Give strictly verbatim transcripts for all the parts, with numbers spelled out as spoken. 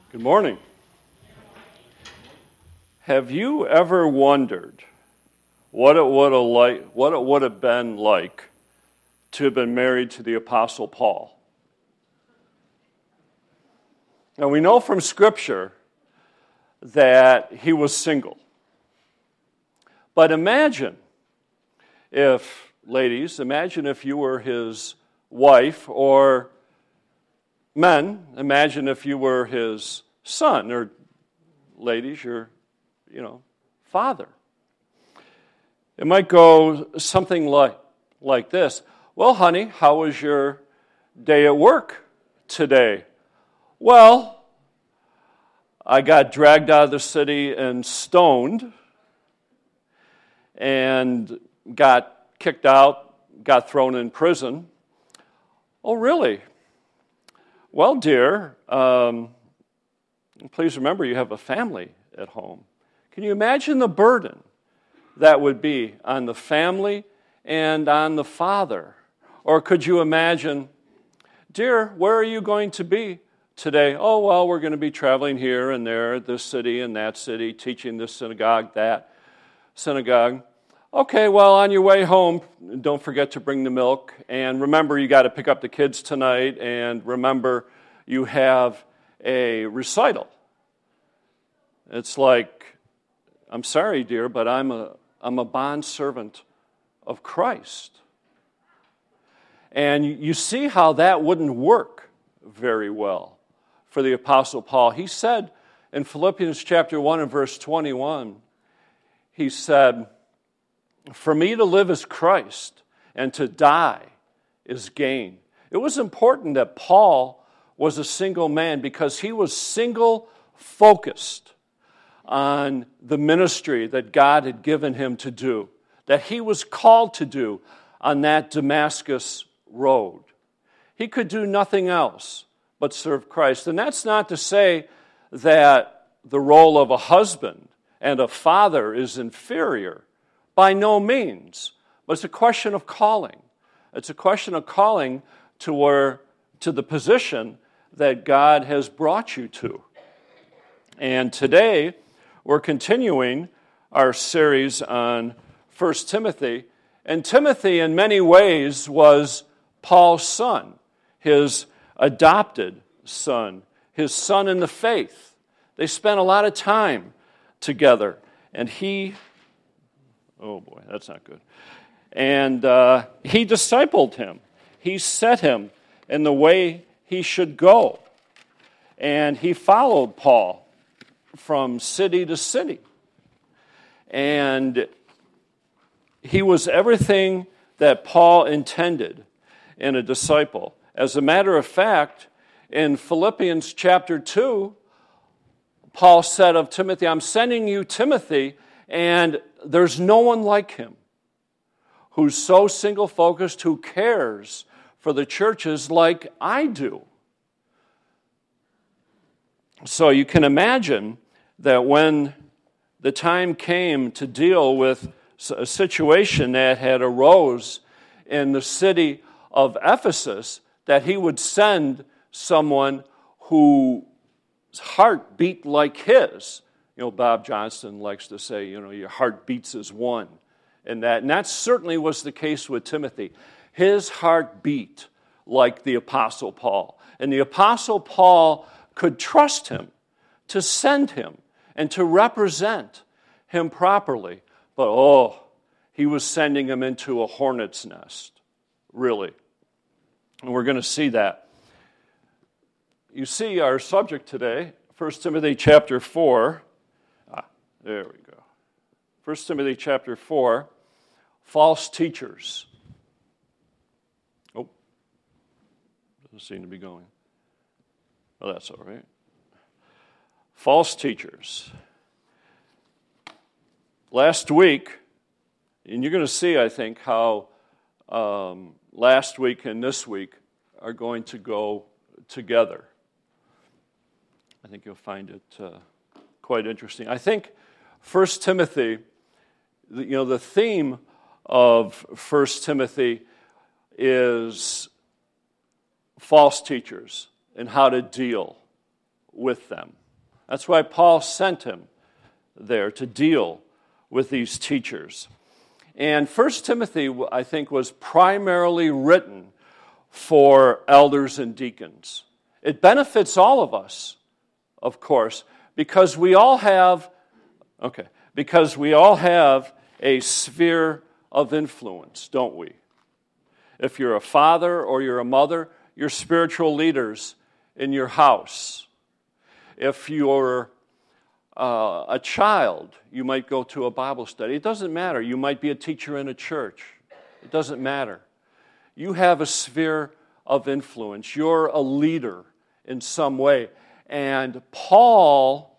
Good morning. Have you ever wondered what it would have like, what it would have been like to have been married to the Apostle Paul? Now we know from Scripture that he was single. But imagine if, ladies, imagine if you were his wife, or men, imagine if you were his son, or ladies, your, you know, father. It might go something like, like this. Well, honey, how was your day at work today? Well, I got dragged out of the city and stoned and got kicked out, got thrown in prison. Oh, really? Well, dear, um, please remember you have a family at home. Can you imagine the burden that would be on the family and on the father? Or could you imagine, dear, where are you going to be today? Oh, well, we're going to be traveling here and there, this city and that city, teaching this synagogue, that synagogue. Okay, well, on your way home, don't forget to bring the milk. And remember, you got to pick up the kids tonight. And remember, you have a recital. It's like, I'm sorry, dear, but I'm a I'm a bondservant of Christ. And you see how that wouldn't work very well for the Apostle Paul. He said in Philippians chapter one and verse twenty-one, he said, "For me to live is Christ, and to die is gain." It was important that Paul was a single man because he was single-focused on the ministry that God had given him to do, that he was called to do on that Damascus road. He could do nothing else but serve Christ. And that's not to say that the role of a husband and a father is inferior. By no means. But it's a question of calling. It's a question of calling to where, to the position that God has brought you to. And today, we're continuing our series on First Timothy. And Timothy, in many ways, was Paul's son, his adopted son, his son in the faith. They spent a lot of time together. And he... Oh boy, that's not good. And uh, he discipled him. He set him in the way he should go. And he followed Paul from city to city. And he was everything that Paul intended in a disciple. As a matter of fact, in Philippians chapter two, Paul said of Timothy, "I'm sending you Timothy, and there's no one like him who's so single-focused, who cares for the churches like I do." So you can imagine that when the time came to deal with a situation that had arose in the city of Ephesus, that he would send someone whose heart beat like his. You know, Bob Johnston likes to say, you know, your heart beats as one. And that, and that certainly was the case with Timothy. His heart beat like the Apostle Paul. And the Apostle Paul could trust him to send him and to represent him properly. But, oh, he was sending him into a hornet's nest, really. And we're going to see that. You see our subject today, First Timothy chapter four. There we go. First Timothy chapter four, false teachers. Oh, doesn't seem to be going. Oh, that's all right. False teachers. Last week, and you're going to see, I think, how um, last week and this week are going to go together. I think you'll find it uh, quite interesting. I think First Timothy, you know, the theme of First Timothy is false teachers and how to deal with them. That's why Paul sent him there to deal with these teachers. And First Timothy, I think, was primarily written for elders and deacons. It benefits all of us, of course, because we all have, okay, because we all have a sphere of influence, don't we? If you're a father or you're a mother, you're spiritual leaders in your house. If you're uh, a child, you might go to a Bible study. It doesn't matter. You might be a teacher in a church. It doesn't matter. You have a sphere of influence. You're a leader in some way. And Paul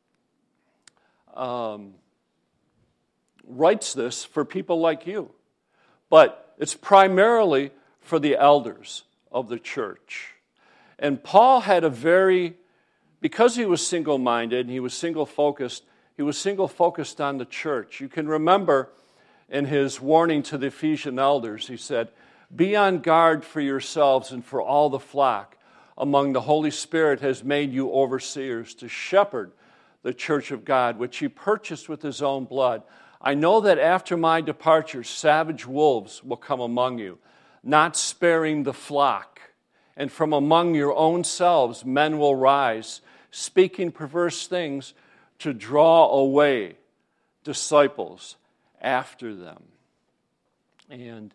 um, writes this for people like you. But it's primarily for the elders of the church. And Paul had a very, because he was single-minded and he was single-focused, he was single-focused on the church. You can remember in his warning to the Ephesian elders, he said, "Be on guard for yourselves and for all the flock among the Holy Spirit has made you overseers to shepherd the church of God, which he purchased with his own blood. I know that after my departure, savage wolves will come among you, not sparing the flock. And from among your own selves men will rise, speaking perverse things to draw away disciples after them." And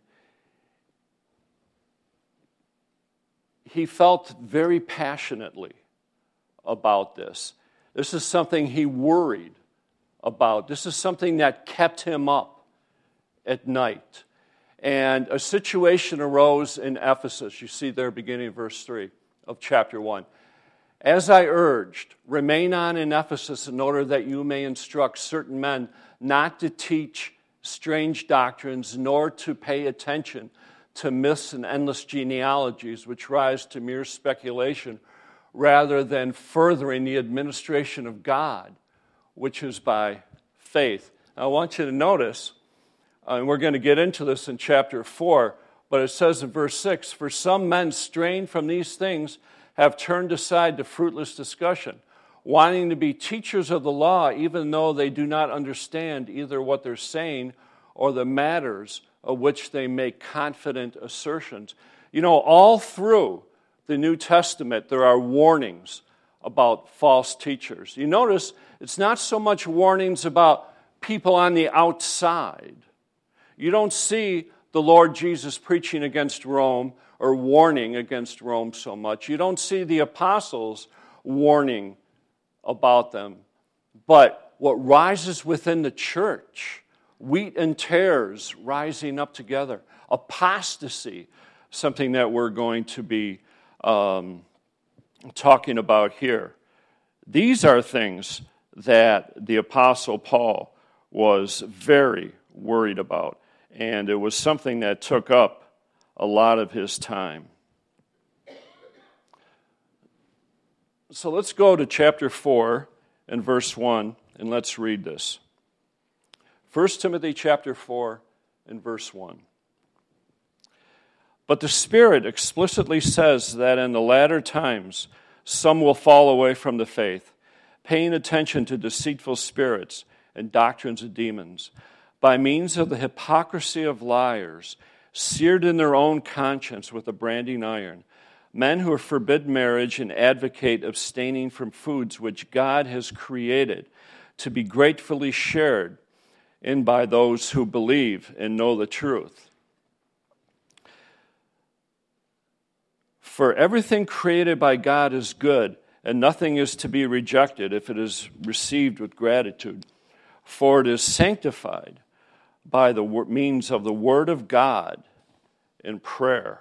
he felt very passionately about this. This is something he worried about. This is something that kept him up at night. And a situation arose in Ephesus. You see there beginning of verse three of chapter one. "As I urged, remain on in Ephesus in order that you may instruct certain men not to teach strange doctrines, nor to pay attention to myths and endless genealogies which rise to mere speculation, rather than furthering the administration of God, which is by faith." Now, I want you to notice, uh, and we're going to get into this in chapter four, but it says in verse six, "For some men straying from these things have turned aside to fruitless discussion, wanting to be teachers of the law, even though they do not understand either what they're saying or the matters of which they make confident assertions." You know, all through the New Testament, there are warnings about false teachers. You notice it's not so much warnings about people on the outside. You don't see the Lord Jesus preaching against Rome or warning against Rome so much. You don't see the apostles warning about them. But what rises within the church, wheat and tares rising up together, apostasy, something that we're going to be um, talking about here. These are things that the Apostle Paul was very worried about, and it was something that took up a lot of his time. So let's go to chapter four and verse one, and let's read this. First Timothy chapter four and verse one. "But the Spirit explicitly says that in the latter times some will fall away from the faith, paying attention to deceitful spirits and doctrines of demons, by means of the hypocrisy of liars, seared in their own conscience with a branding iron, men who forbid marriage and advocate abstaining from foods which God has created to be gratefully shared in by those who believe and know the truth. For everything created by God is good, and nothing is to be rejected if it is received with gratitude, for it is sanctified by the means of the Word of God in prayer."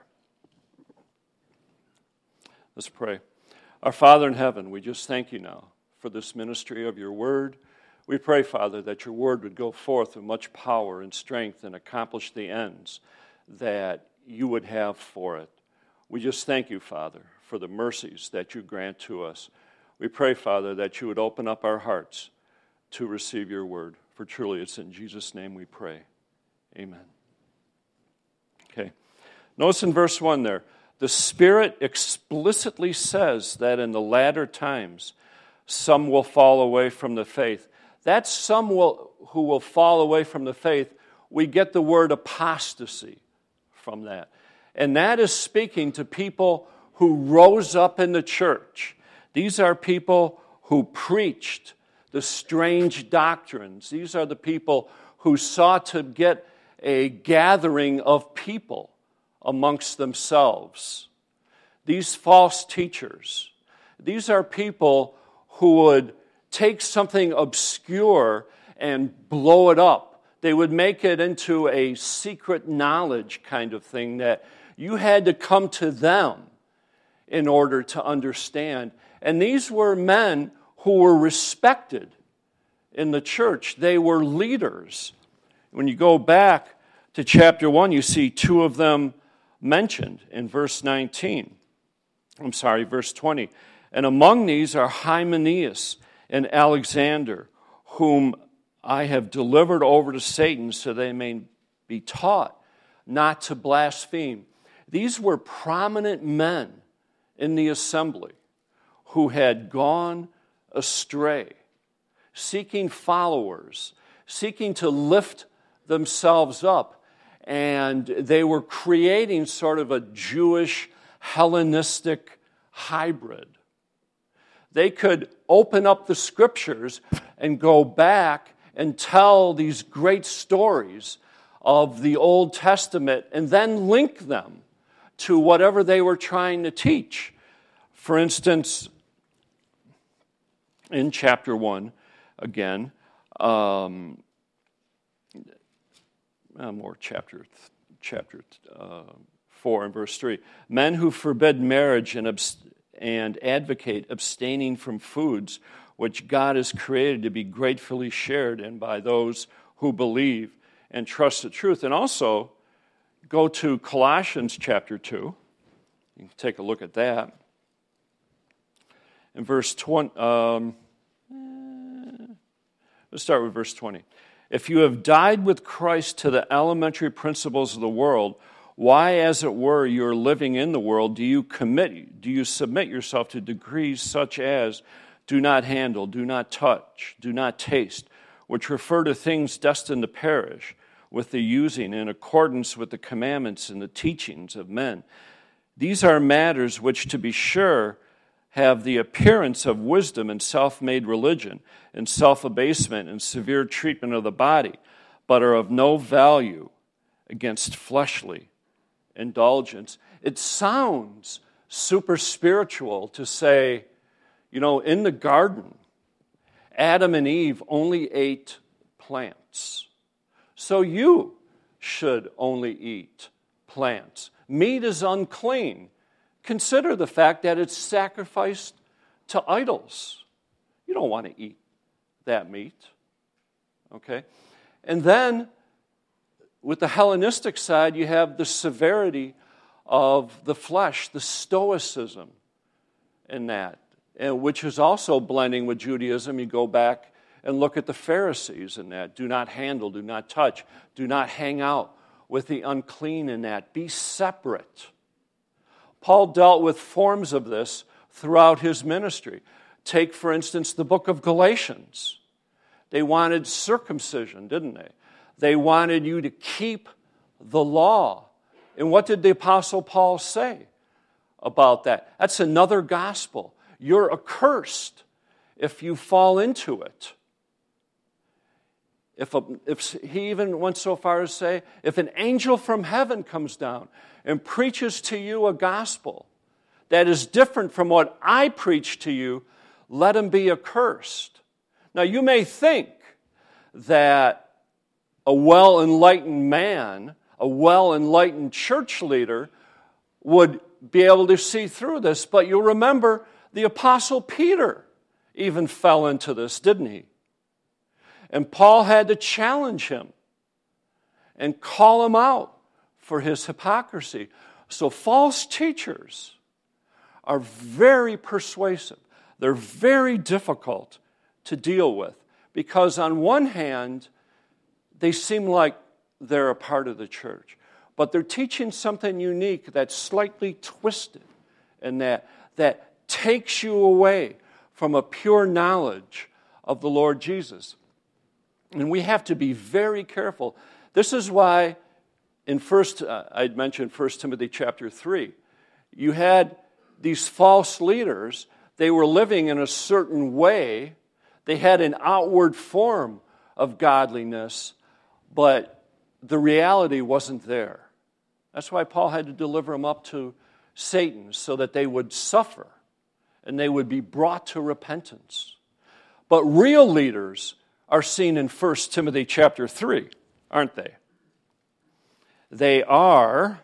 Let's pray. Our Father in heaven, we just thank you now for this ministry of your Word. We pray, Father, that your Word would go forth with much power and strength and accomplish the ends that you would have for it. We just thank you, Father, for the mercies that you grant to us. We pray, Father, that you would open up our hearts to receive your word. For truly it's in Jesus' name we pray. Amen. Okay. Notice in verse one there, the Spirit explicitly says that in the latter times some will fall away from the faith. That some will, who will fall away from the faith, we get the word apostasy from that. And that is speaking to people who rose up in the church. These are people who preached the strange doctrines. These are the people who sought to get a gathering of people amongst themselves. These false teachers, these are people who would take something obscure and blow it up. They would make it into a secret knowledge kind of thing that you had to come to them in order to understand. And these were men who were respected in the church. They were leaders. When you go back to chapter one, you see two of them mentioned in verse nineteen. I'm sorry, verse twenty. And among these are Hymenaeus and Alexander, whom I have delivered over to Satan so they may be taught not to blaspheme. These were prominent men in the assembly who had gone astray, seeking followers, seeking to lift themselves up, and they were creating sort of a Jewish Hellenistic hybrid. They could open up the scriptures and go back and tell these great stories of the Old Testament and then link them to whatever they were trying to teach. For instance, in chapter one, again, um, uh, more chapter chapter uh, four and verse three. Men who forbid marriage and abst- and advocate abstaining from foods which God has created to be gratefully shared in by those who believe and trust the truth. And also, go to Colossians chapter two. You can take a look at that. In verse twenty, um, let's start with verse twenty. If you have died with Christ to the elementary principles of the world, why, as it were, you are living in the world, do you commit, do you submit yourself to decrees such as do not handle, do not touch, do not taste, which refer to things destined to perish, with the using in accordance with the commandments and the teachings of men? These are matters which, to be sure, have the appearance of wisdom and self-made religion, and self-abasement and severe treatment of the body, but are of no value against fleshly indulgence. It sounds super spiritual to say, you know, in the garden, Adam and Eve only ate plants. So you should only eat plants. Meat is unclean. Consider the fact that it's sacrificed to idols. You don't want to eat that meat. Okay? And then, with the Hellenistic side, you have the severity of the flesh, the stoicism in that, and which is also blending with Judaism. You go back and look at the Pharisees in that. Do not handle, do not touch, do not hang out with the unclean in that. Be separate. Paul dealt with forms of this throughout his ministry. Take, for instance, the book of Galatians. They wanted circumcision, didn't they? They wanted you to keep the law. And what did the Apostle Paul say about that? That's another gospel. You're accursed if you fall into it. If, a, if he even went so far as to say, if an angel from heaven comes down and preaches to you a gospel that is different from what I preach to you, let him be accursed. Now, you may think that a well-enlightened man, a well-enlightened church leader would be able to see through this, but you'll remember the Apostle Peter even fell into this, didn't he? And Paul had to challenge him and call him out for his hypocrisy. So false teachers are very persuasive. They're very difficult to deal with because on one hand, they seem like they're a part of the church, but they're teaching something unique that's slightly twisted and that, that takes you away from a pure knowledge of the Lord Jesus. And we have to be very careful. This is why in first, uh, I'd mentioned First Timothy chapter three, you had these false leaders. They were living in a certain way. They had an outward form of godliness, but the reality wasn't there. That's why Paul had to deliver them up to Satan so that they would suffer and they would be brought to repentance. But real leaders are seen in First Timothy chapter three, aren't they? They are,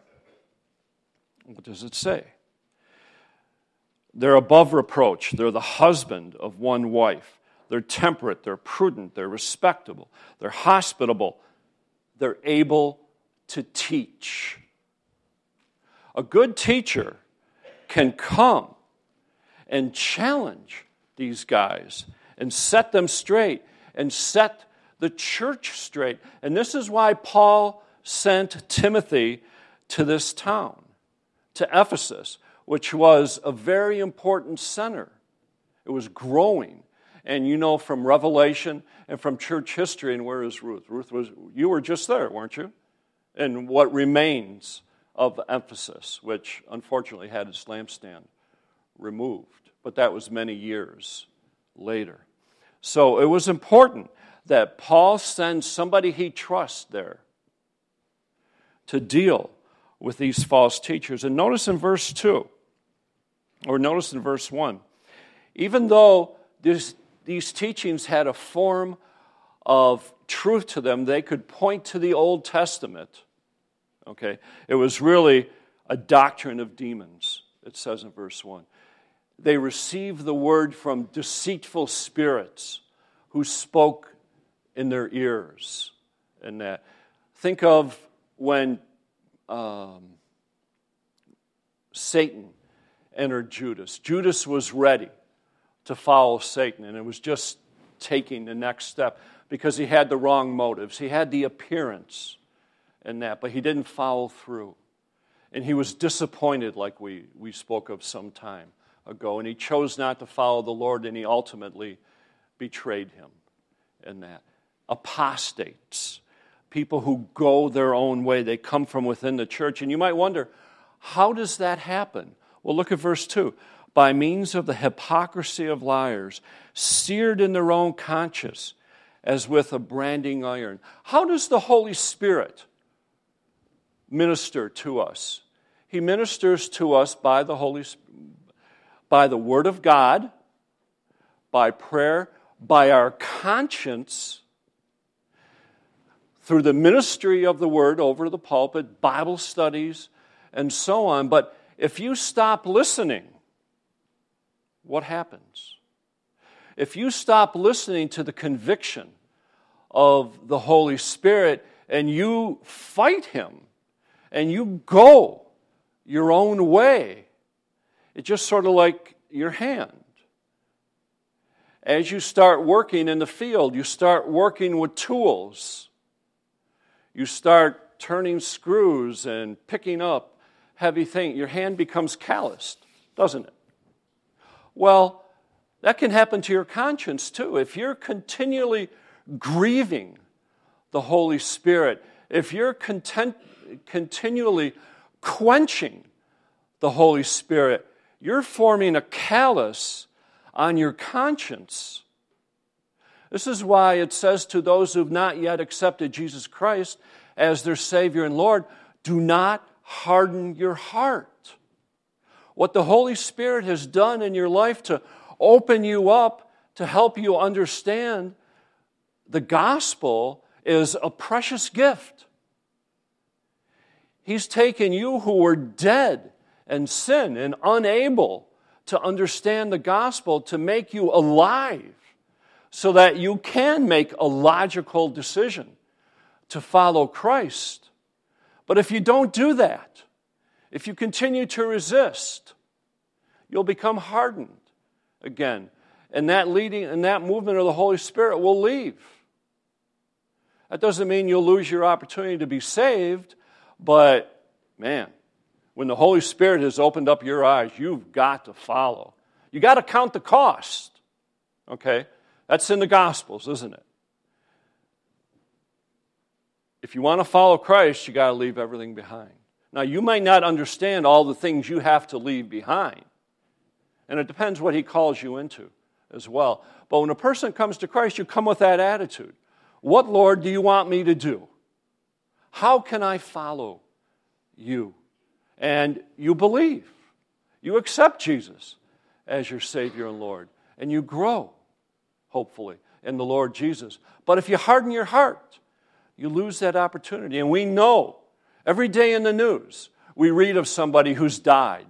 what does it say? They're above reproach. They're the husband of one wife. They're temperate. They're prudent. They're respectable. They're hospitable. They're able to teach. A good teacher can come and challenge these guys and set them straight and set the church straight. And this is why Paul sent Timothy to this town, to Ephesus, which was a very important center. It was growing. And you know from Revelation and from church history, and where is Ruth? Ruth was, you were just there, weren't you? And what remains of Ephesus, which unfortunately had its lampstand removed. But that was many years later. So it was important that Paul sends somebody he trusts there to deal with these false teachers. And notice in verse two, or notice in verse one, even though this, these teachings had a form of truth to them, they could point to the Old Testament. Okay, it was really a doctrine of demons, it says in verse one. They received the word from deceitful spirits who spoke in their ears. And that. Think of when um, Satan entered Judas. Judas was ready to follow Satan, and it was just taking the next step because he had the wrong motives. He had the appearance and that, but he didn't follow through. And he was disappointed, like we, we spoke of some time ago, and he chose not to follow the Lord, and he ultimately betrayed him in that. Apostates, people who go their own way, they come from within the church. And you might wonder, how does that happen? Well, look at verse two. By means of the hypocrisy of liars, seared in their own conscience, as with a branding iron. How does the Holy Spirit minister to us? He ministers to us by the Holy Spirit, by the Word of God, by prayer, by our conscience, through the ministry of the Word over the pulpit, Bible studies, and so on. But if you stop listening, what happens? If you stop listening to the conviction of the Holy Spirit and you fight Him and you go your own way, it's just sort of like your hand. As you start working in the field, you start working with tools. You start turning screws and picking up heavy things. Your hand becomes calloused, doesn't it? Well, that can happen to your conscience too. If you're continually grieving the Holy Spirit, if you're content, continually quenching the Holy Spirit, you're forming a callus on your conscience. This is why it says to those who've not yet accepted Jesus Christ as their Savior and Lord, do not harden your heart. What the Holy Spirit has done in your life to open you up, to help you understand the gospel, is a precious gift. He's taken you who were dead in sin and unable to understand the gospel to make you alive so that you can make a logical decision to follow Christ. But if you don't do that, if you continue to resist, you'll become hardened again. And that leading and that movement of the Holy Spirit will leave. That doesn't mean you'll lose your opportunity to be saved, but man, when the Holy Spirit has opened up your eyes, you've got to follow. You've got to count the cost. Okay? That's in the Gospels, isn't it? If you want to follow Christ, you got to leave everything behind. Now, you might not understand all the things you have to leave behind. And it depends what he calls you into as well. But when a person comes to Christ, you come with that attitude. What, Lord, do you want me to do? How can I follow you? And you believe. You accept Jesus as your Savior and Lord. And you grow, hopefully, in the Lord Jesus. But if you harden your heart, you lose that opportunity. And we know, every day in the news, we read of somebody who's died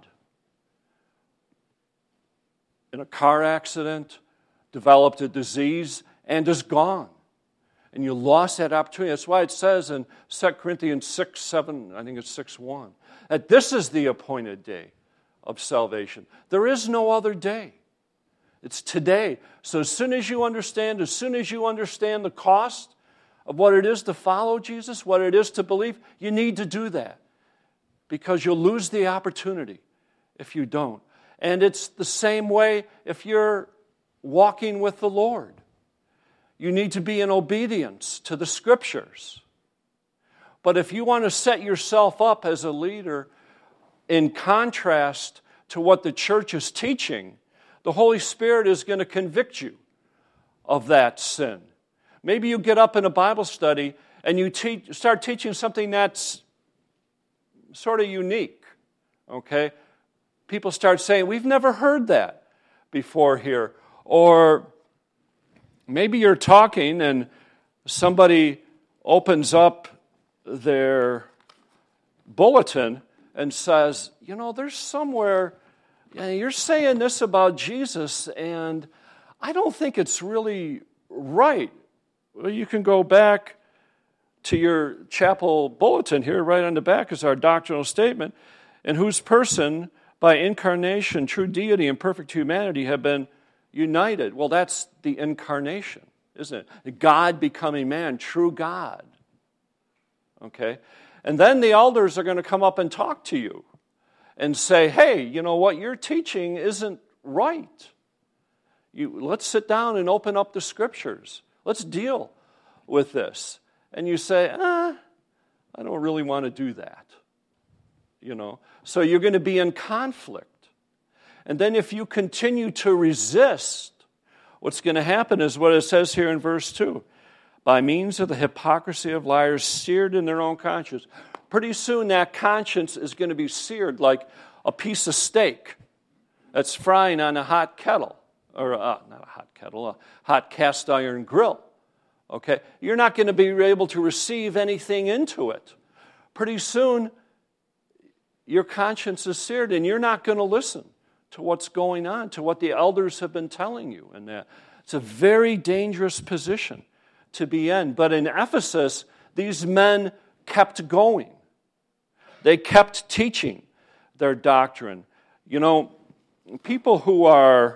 in a car accident, developed a disease, and is gone. And you lost that opportunity. That's why it says in Second Corinthians six, seven, I think it's six, one, that this is the appointed day of salvation. There is no other day. It's today. So as soon as you understand, as soon as you understand the cost of what it is to follow Jesus, what it is to believe, you need to do that. Because you'll lose the opportunity if you don't. And it's the same way if you're walking with the Lord. You need to be in obedience to the Scriptures. But if you want to set yourself up as a leader in contrast to what the church is teaching, the Holy Spirit is going to convict you of that sin. Maybe you get up in a Bible study and you te- start teaching something that's sort of unique, okay? People start saying, we've never heard that before here. Or maybe you're talking and somebody opens up their bulletin and says, you know, there's somewhere, you know, you're saying this about Jesus, and I don't think it's really right. Well, you can go back to your chapel bulletin here. Right on the back is our doctrinal statement, in whose person, by incarnation, true deity and perfect humanity have been united. Well, that's the incarnation, isn't it? God becoming man, true God. Okay? And then the elders are going to come up and talk to you and say, hey, you know what, you're teaching isn't right. You, let's sit down and open up the Scriptures. Let's deal with this. And you say, ah, I don't really want to do that. You know, so you're going to be in conflict. And then if you continue to resist, what's going to happen is what it says here in verse two. By means of the hypocrisy of liars seared in their own conscience. Pretty soon that conscience is going to be seared like a piece of steak that's frying on a hot kettle. Or uh, not a hot kettle, a hot cast iron grill. Okay? You're not going to be able to receive anything into it. Pretty soon, your conscience is seared and you're not going to listen to what's going on, to what the elders have been telling you. And that it's a very dangerous position to be in. But in Ephesus, these men kept going. They kept teaching their doctrine. You know, people who are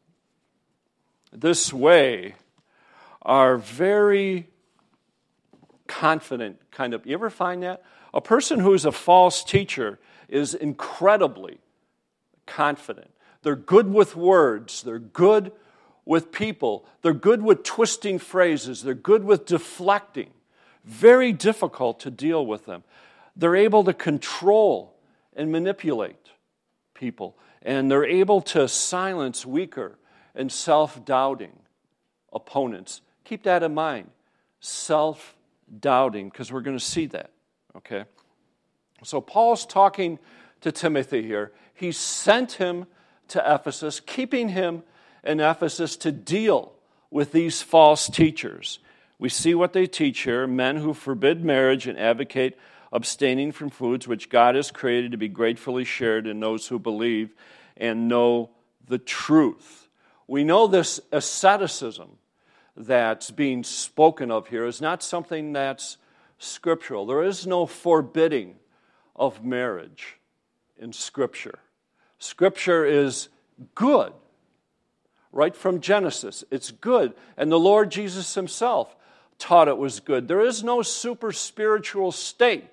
this way are very confident, kind of. You ever find that? A person who's a false teacher is incredibly confident. They're good with words. They're good with people. They're good with twisting phrases. They're good with deflecting. Very difficult to deal with them. They're able to control and manipulate people. And they're able to silence weaker and self-doubting opponents. Keep that in mind. Self-doubting, because we're going to see that. Okay? So Paul's talking to Timothy here. He sent him to Ephesus, keeping him in Ephesus to deal with these false teachers. We see what they teach here, men who forbid marriage and advocate abstaining from foods which God has created to be gratefully shared in those who believe and know the truth. We know this asceticism that's being spoken of here is not something that's scriptural. There is no forbidding of marriage in Scripture. Scripture is good. Right from Genesis, it's good. And the Lord Jesus himself taught it was good. There is no super spiritual state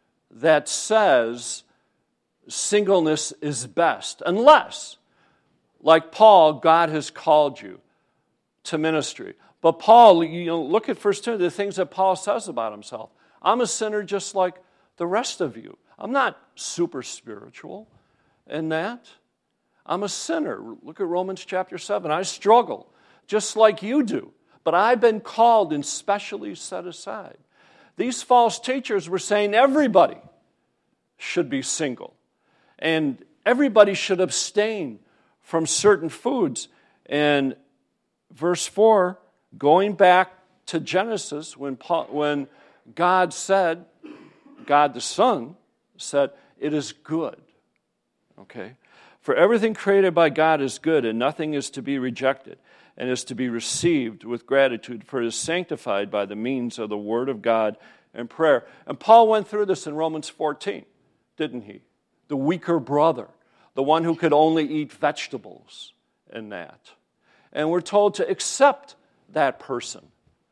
that says singleness is best, unless like Paul, God has called you to ministry. But Paul, you know, look at First Timothy, the things that Paul says about himself. I'm a sinner just like the rest of you. I'm not super spiritual in that. I'm a sinner. Look at Romans chapter seven. I struggle just like you do. But I've been called and specially set aside. These false teachers were saying everybody should be single. And everybody should abstain from certain foods. And verse four, going back to Genesis, when Paul, when God said, God the Son said, it is good. Okay? For everything created by God is good, and nothing is to be rejected, and is to be received with gratitude, for it is sanctified by the means of the Word of God and prayer. And Paul went through this in Romans fourteen, didn't he? The weaker brother, the one who could only eat vegetables and that. And we're told to accept that person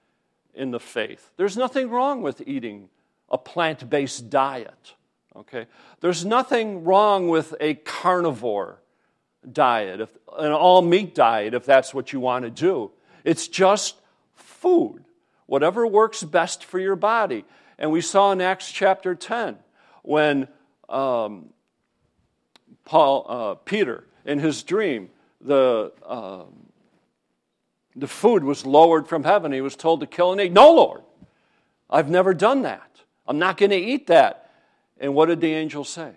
in the faith. There's nothing wrong with eating a plant-based diet, okay? There's nothing wrong with a carnivore diet, if, an all-meat diet, if that's what you want to do. It's just food, whatever works best for your body. And we saw in Acts chapter ten, when um, Paul, uh, Peter, in his dream, the um, the food was lowered from heaven. He was told to kill and eat. No, Lord, I've never done that. I'm not going to eat that. And what did the angel say?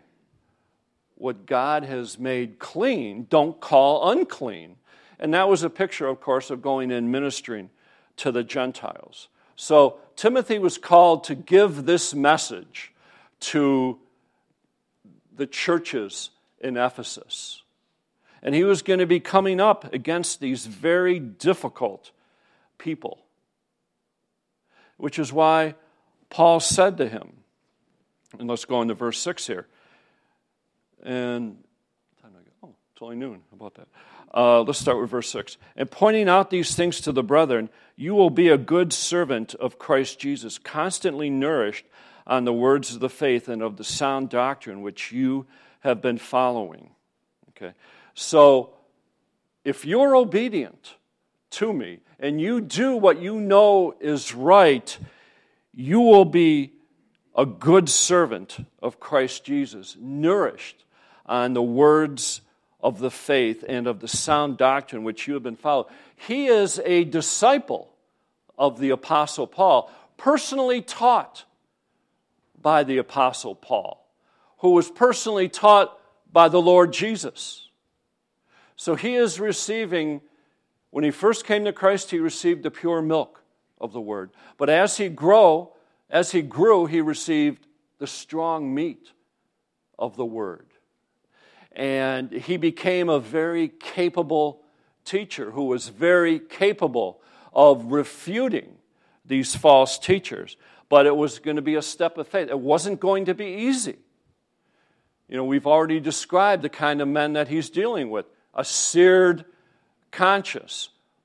What God has made clean, don't call unclean. And that was a picture, of course, of going and ministering to the Gentiles. So Timothy was called to give this message to the churches in Ephesus. And he was going to be coming up against these very difficult people. Which is why Paul said to him, and let's go into verse six here. And, oh, it's only noon. How about that? Uh, let's start with verse six. And pointing out these things to the brethren, you will be a good servant of Christ Jesus, constantly nourished on the words of the faith and of the sound doctrine which you have been following. Okay? So, if you're obedient to me, and you do what you know is right, you will be a good servant of Christ Jesus, nourished on the words of the faith and of the sound doctrine which you have been following. He is a disciple of the Apostle Paul, personally taught by the Apostle Paul, who was personally taught by the Lord Jesus. So he is receiving, when he first came to Christ, he received the pure milk of the Word. But as he grow, as he grew, he received the strong meat of the Word. And he became a very capable teacher who was very capable of refuting these false teachers. But it was going to be a step of faith. It wasn't going to be easy. You know, we've already described the kind of men that he's dealing with. A seared conscience,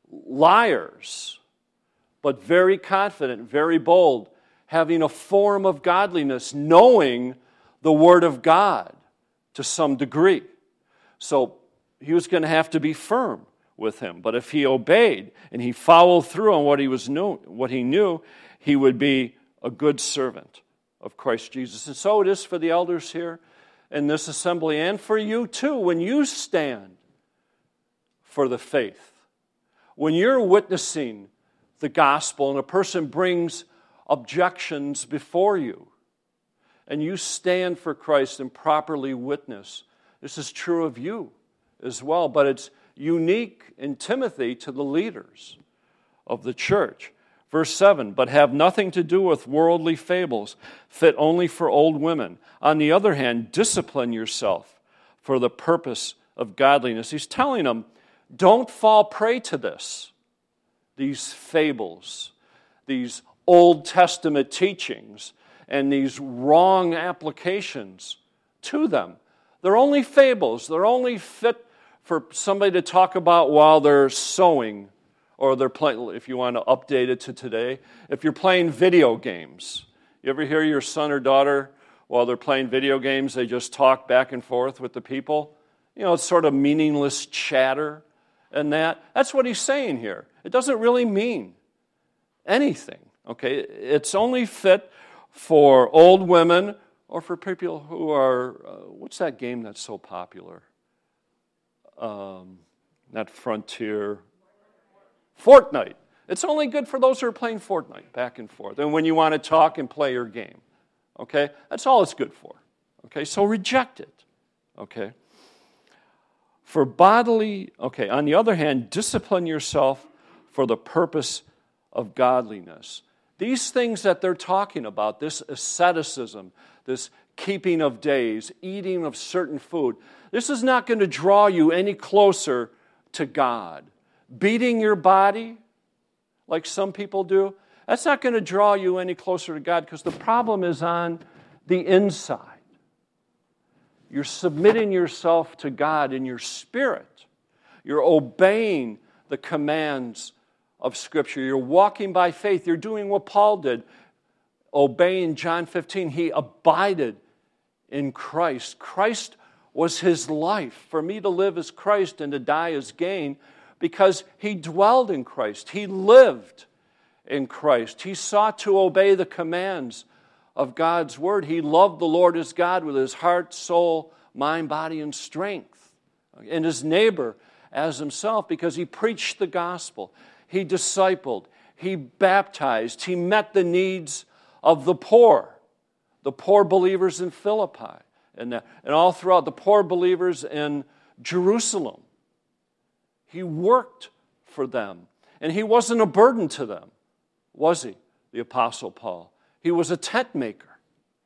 liars, but very confident, very bold, having a form of godliness, knowing the Word of God to some degree. So he was going to have to be firm with him. But if he obeyed and he followed through on what he was knew, what he knew, he would be a good servant of Christ Jesus. And so it is for the elders here in this assembly, and for you too, when you stand for the faith. When you're witnessing the gospel and a person brings objections before you, and you stand for Christ and properly witness, this is true of you as well, but it's unique in Timothy to the leaders of the church. Verse seven, but have nothing to do with worldly fables, fit only for old women. On the other hand, discipline yourself for the purpose of godliness. He's telling them, don't fall prey to this, these fables, these Old Testament teachings, and these wrong applications to them. They're only fables. They're only fit for somebody to talk about while they're sewing, or they're playing, if you want to update it to today, if you're playing video games. You ever hear your son or daughter, while they're playing video games, they just talk back and forth with the people? You know, it's sort of meaningless chatter and that. That's what he's saying here. It doesn't really mean anything, okay? It's only fit for old women or for people who are, uh, what's that game that's so popular? Um, that Frontier. Fortnite. It's only good for those who are playing Fortnite back and forth. And when you want to talk and play your game. Okay? That's all it's good for. Okay? So reject it. Okay? For bodily, okay, on the other hand, discipline yourself for the purpose of godliness. These things that they're talking about, this asceticism, this keeping of days, eating of certain food, this is not going to draw you any closer to God. Beating your body, like some people do, that's not going to draw you any closer to God because the problem is on the inside. You're submitting yourself to God in your spirit. You're obeying the commands of Scripture. You're walking by faith. You're doing what Paul did, obeying John fifteen. He abided in Christ. Christ was his life. For me to live as Christ and to die as gain, because he dwelled in Christ. He lived in Christ. He sought to obey the commands of God's word. He loved the Lord his God with his heart, soul, mind, body, and strength. And his neighbor as himself, because he preached the gospel. He discipled. He baptized. He met the needs of the poor, the poor believers in Philippi, and, that, and all throughout the poor believers in Jerusalem. He worked for them. And he wasn't a burden to them, was he, the Apostle Paul? He was a tent maker.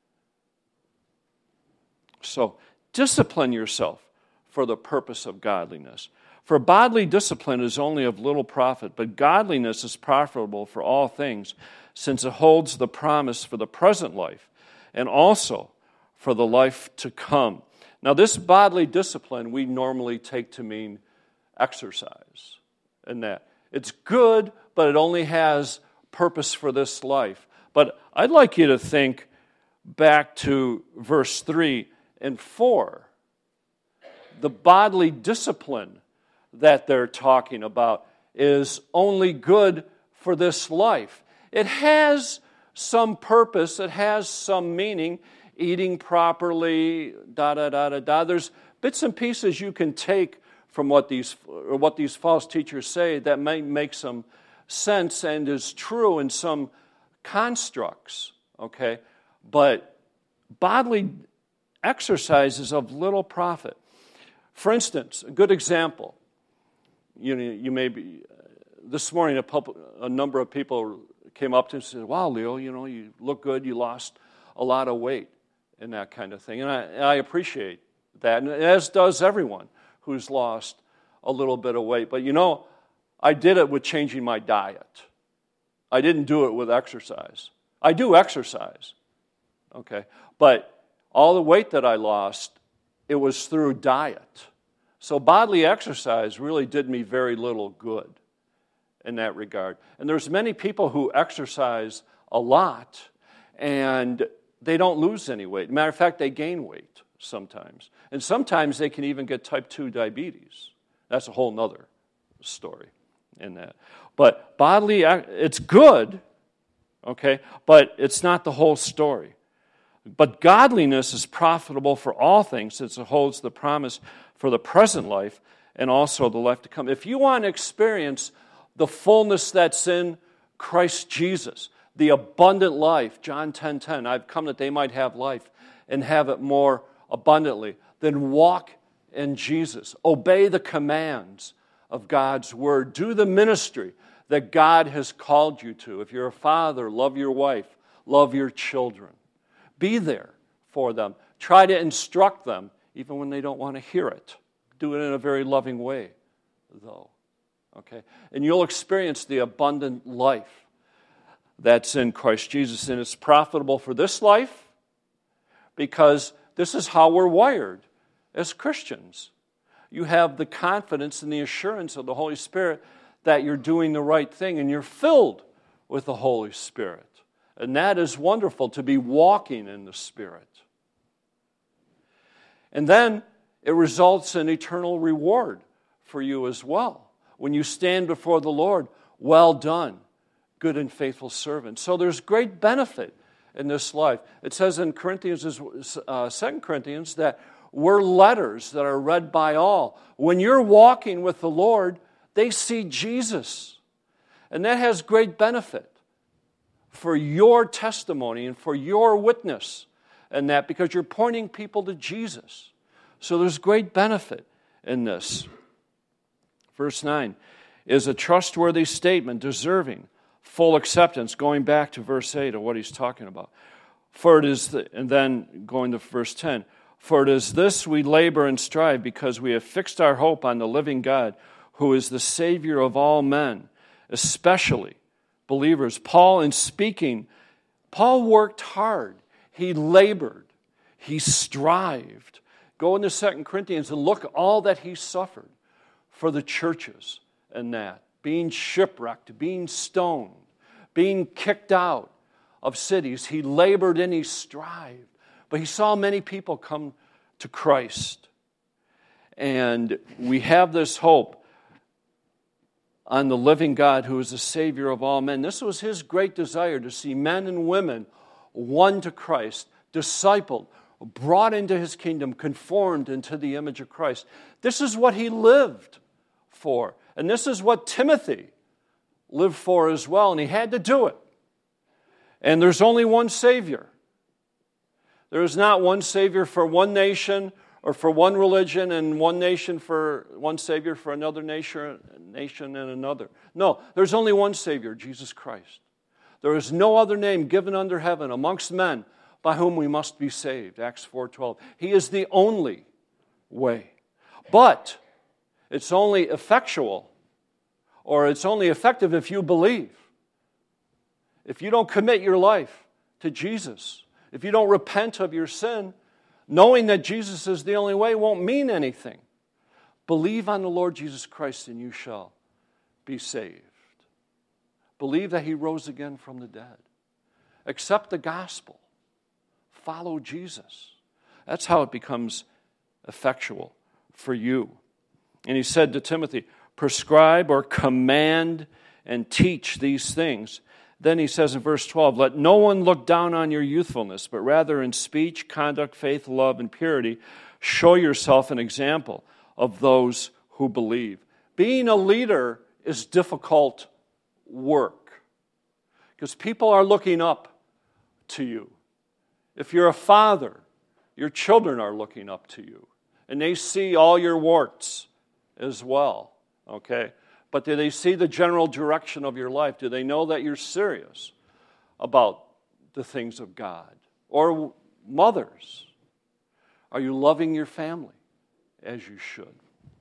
So, discipline yourself for the purpose of godliness. For bodily discipline is only of little profit, but godliness is profitable for all things, since it holds the promise for the present life and also for the life to come. Now, this bodily discipline we normally take to mean exercise, and that it's good, but it only has purpose for this life. But I'd like you to think back to verse three and four. The bodily discipline that they're talking about is only good for this life. It has some purpose, it has some meaning, eating properly, da da da da da. There's bits and pieces you can take from what these or what these false teachers say that may make some sense and is true in some constructs, okay? But bodily exercise is of little profit. For instance, a good example, you know, you may be, uh, this morning a, pub, a number of people came up to me and said, wow, Leo, you know, you look good, you lost a lot of weight and that kind of thing. And I, and I appreciate that, and as does everyone who's lost a little bit of weight. But you know, I did it with changing my diet. I didn't do it with exercise. I do exercise, okay? But all the weight that I lost, it was through diet. So bodily exercise really did me very little good in that regard. And there's many people who exercise a lot and they don't lose any weight. Matter of fact, they gain weight sometimes. And sometimes they can even get type two diabetes. That's a whole nother story in that. But bodily, it's good, okay, but it's not the whole story. But godliness is profitable for all things, since it holds the promise for the present life and also the life to come. If you want to experience the fullness that's in Christ Jesus, the abundant life, John ten ten, I've come that they might have life and have it more abundantly, then walk in Jesus. Obey the commands of God's word. Do the ministry that God has called you to. If you're a father, love your wife, love your children. Be there for them. Try to instruct them, even when they don't want to hear it. Do it in a very loving way, though. Okay? And you'll experience the abundant life that's in Christ Jesus. And it's profitable for this life because this is how we're wired as Christians. You have the confidence and the assurance of the Holy Spirit that you're doing the right thing and you're filled with the Holy Spirit. And that is wonderful, to be walking in the Spirit. And then it results in eternal reward for you as well. When you stand before the Lord, well done, good and faithful servant. So there's great benefit in this life. It says in Corinthians, uh, Second Corinthians, that we're letters that are read by all. When you're walking with the Lord, they see Jesus. And that has great benefit for your testimony and for your witness and that, because you're pointing people to Jesus. So there's great benefit in this. Verse nine is a trustworthy statement, deserving full acceptance, going back to verse eight of what he's talking about. For it is, the, and then going to verse ten, for it is this we labor and strive, because we have fixed our hope on the living God, who is the Savior of all men, especially believers. Paul, in speaking, Paul worked hard. He labored. He strived. Go into Second Corinthians and look at all that he suffered for the churches and that. Being shipwrecked, being stoned, being kicked out of cities. He labored and he strived. But he saw many people come to Christ. And we have this hope on the living God who is the Savior of all men. This was his great desire, to see men and women won to Christ, discipled, brought into his kingdom, conformed into the image of Christ. This is what he lived for. And this is what Timothy lived for as well, and he had to do it. And there's only one Savior. There is not one Savior for one nation or for one religion, and one nation for one Savior for another nation, nation and another. No, there's only one Savior, Jesus Christ. There is no other name given under heaven amongst men by whom we must be saved. Acts four twelve. He is the only way. But it's only effectual, or it's only effective if you believe. If you don't commit your life to Jesus, if you don't repent of your sin, knowing that Jesus is the only way won't mean anything. Believe on the Lord Jesus Christ and you shall be saved. Believe that he rose again from the dead. Accept the gospel. Follow Jesus. That's how it becomes effectual for you. And he said to Timothy, prescribe or command and teach these things. Then he says in verse twelve, let no one look down on your youthfulness, but rather in speech, conduct, faith, love, and purity, show yourself an example of those who believe. Being a leader is difficult work because people are looking up to you. If you're a father, your children are looking up to you, and they see all your warts as well, okay? But do they see the general direction of your life? Do they know that you're serious about the things of God? Or mothers, are you loving your family as you should?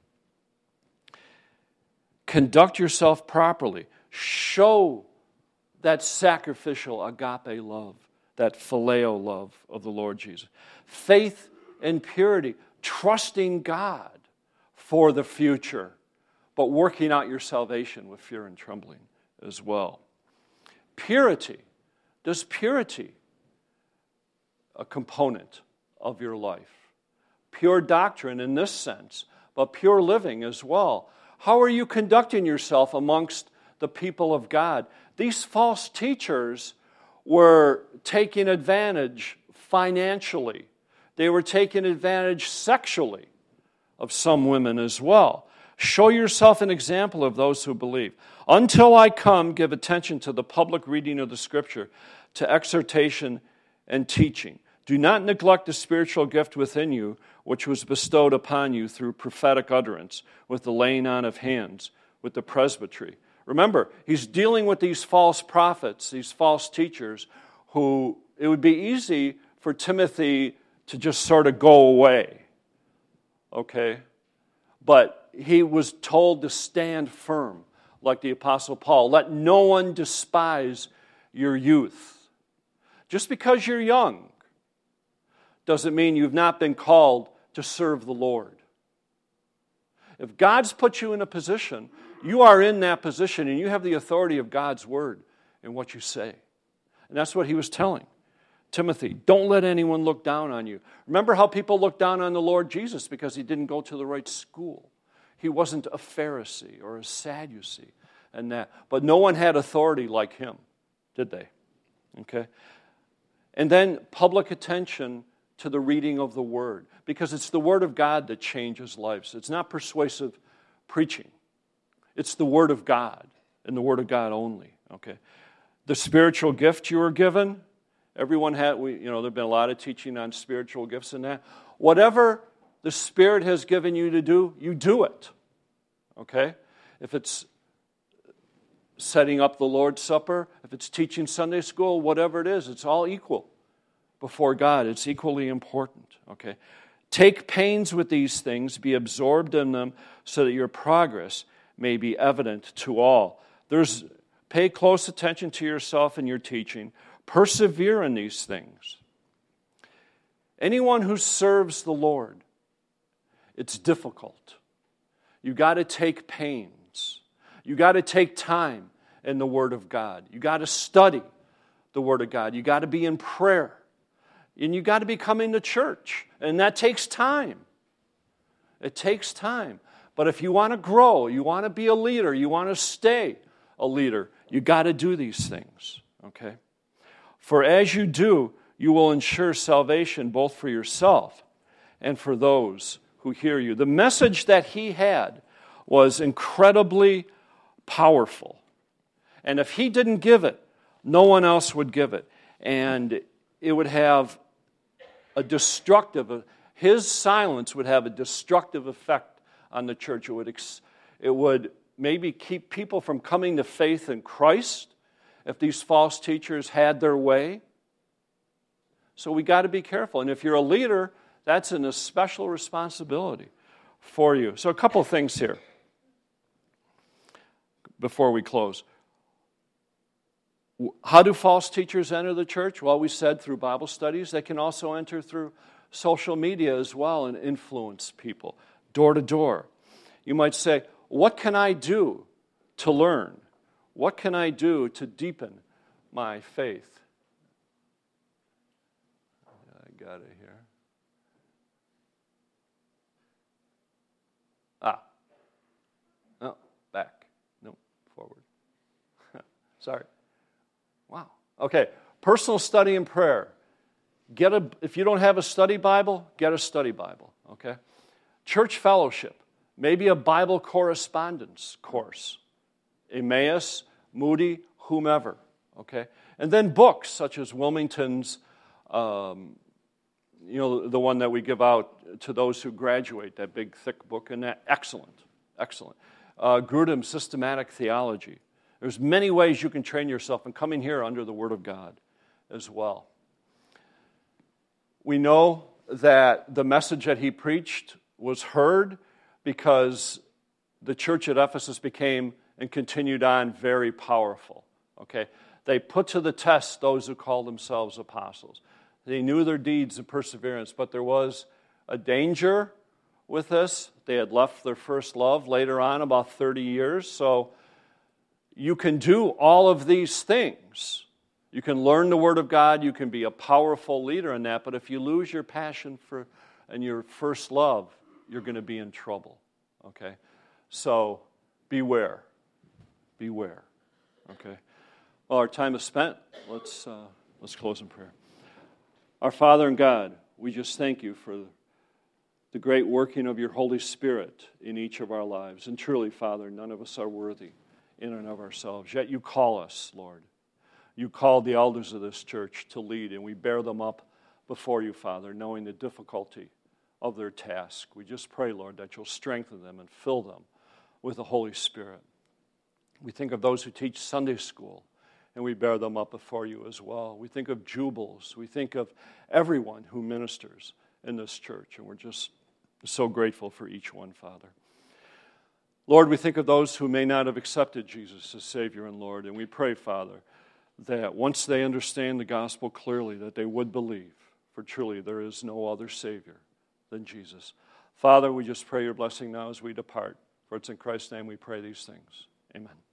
Conduct yourself properly. Show that sacrificial agape love, that phileo love of the Lord Jesus. Faith and purity, trusting God for the future, but working out your salvation with fear and trembling as well. Purity. Does purity a component of your life? Pure doctrine in this sense, but pure living as well. How are you conducting yourself amongst the people of God? These false teachers were taking advantage financially. They were taking advantage sexually of some women as well. Show yourself an example of those who believe. Until I come, give attention to the public reading of the Scripture, to exhortation and teaching. Do not neglect the spiritual gift within you, which was bestowed upon you through prophetic utterance, with the laying on of hands, with the presbytery. Remember, he's dealing with these false prophets, these false teachers, who it would be easy for Timothy to just sort of go away. Okay? But he was told to stand firm, like the Apostle Paul. Let no one despise your youth. Just because you're young doesn't mean you've not been called to serve the Lord. If God's put you in a position, you are in that position and you have the authority of God's word in what you say. And that's what he was telling Timothy, don't let anyone look down on you. Remember how people looked down on the Lord Jesus because he didn't go to the right school. He wasn't a Pharisee or a Sadducee and that. But no one had authority like him, did they? Okay? And then public attention to the reading of the Word, because it's the Word of God that changes lives. It's not persuasive preaching. It's the Word of God and the Word of God only. Okay? The spiritual gift you were given, everyone had, we, you know, there have been a lot of teaching on spiritual gifts and that. Whatever the Spirit has given you to do, you do it. Okay? If it's setting up the Lord's Supper, if it's teaching Sunday school, whatever it is, it's all equal before God. It's equally important. Okay? Take pains with these things, be absorbed in them, so that your progress may be evident to all. There's pay close attention to yourself and your teaching. Persevere in these things. Anyone who serves the Lord, it's difficult. You got to take pains. You got to take time in the Word of God. You got to study the Word of God. You got to be in prayer. And you got to be coming to church. And that takes time. It takes time. But if you want to grow, you want to be a leader, you want to stay a leader, you got to do these things. Okay? For as you do, you will ensure salvation both for yourself and for those who hear you. The message that he had was incredibly powerful. And if he didn't give it, no one else would give it. And it would have a destructive, his silence would have a destructive effect on the church. It would, it would maybe keep people from coming to faith in Christ if these false teachers had their way. So we got to be careful. And if you're a leader, that's an, a special responsibility for you. So a couple of things here before we close. How do false teachers enter the church? Well, we said through Bible studies. They can also enter through social media as well and influence people door to door. You might say, what can I do to learn? What can I do to deepen my faith? I got it here. Ah. No, back. No, forward. Sorry. Wow. Okay. Personal study and prayer. Get a, if you don't have a study Bible, get a study Bible. Okay. Church fellowship. Maybe a Bible correspondence course. Emmaus, Moody, whomever. Okay. And then books such as Wilmington's, um, you know, the one that we give out to those who graduate, that big thick book, and that excellent, excellent. Uh, Grudem's Systematic Theology. There's many ways you can train yourself in coming here under the Word of God as well. We know that the message that he preached was heard because the church at Ephesus became and continued on very powerful. Okay, they put to the test those who called themselves apostles. They knew their deeds and perseverance, but there was a danger with this. They had left their first love later on, about thirty years, so you can do all of these things. You can learn the Word of God. You can be a powerful leader in that. But if you lose your passion for and your first love, you're going to be in trouble. Okay? So beware. Beware. Okay? Well, our time is spent. Let's, uh, let's close in prayer. Our Father and God, we just thank you for the great working of your Holy Spirit in each of our lives. And truly, Father, none of us are worthy in and of ourselves. Yet you call us, Lord. You called the elders of this church to lead, and we bear them up before you, Father, knowing the difficulty of their task. We just pray, Lord, that you'll strengthen them and fill them with the Holy Spirit. We think of those who teach Sunday school, and we bear them up before you as well. We think of Jubals. We think of everyone who ministers in this church, and we're just so grateful for each one, Father. Lord, we think of those who may not have accepted Jesus as Savior and Lord, and we pray, Father, that once they understand the gospel clearly, that they would believe, for truly there is no other Savior than Jesus. Father, we just pray your blessing now as we depart, for it's in Christ's name we pray these things. Amen.